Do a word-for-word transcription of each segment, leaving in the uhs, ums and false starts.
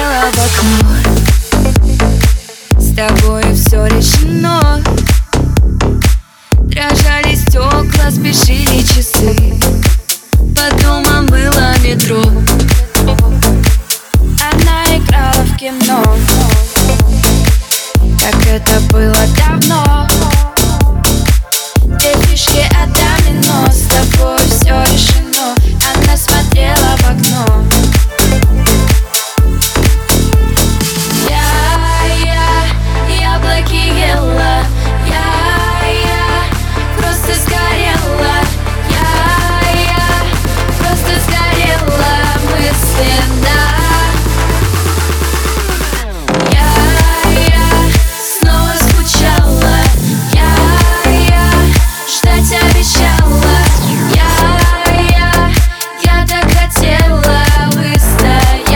смотрела в окно. С тобой все решено. Дрожали стекла, спешили часы. Под домом было метро. Она играла в кино. Как это было давно. Две фишки от домино. С тобой все решено. Она смотрела в окно. Я, я, яблоки ела. Я, я, просто сгорела. Я, я, просто сгорела мысленно. Я, я, снова скучала. Я, я, ждать обещала. Я, я, я так хотела выстоять.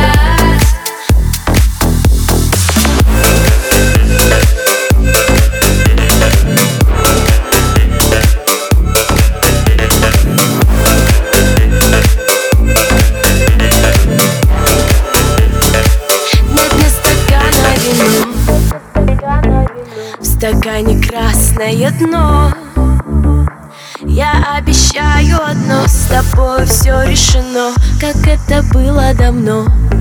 Нет ни стакана вина, в стакане красное дно. Я обещаю одно, с тобой все решено, как это было давно.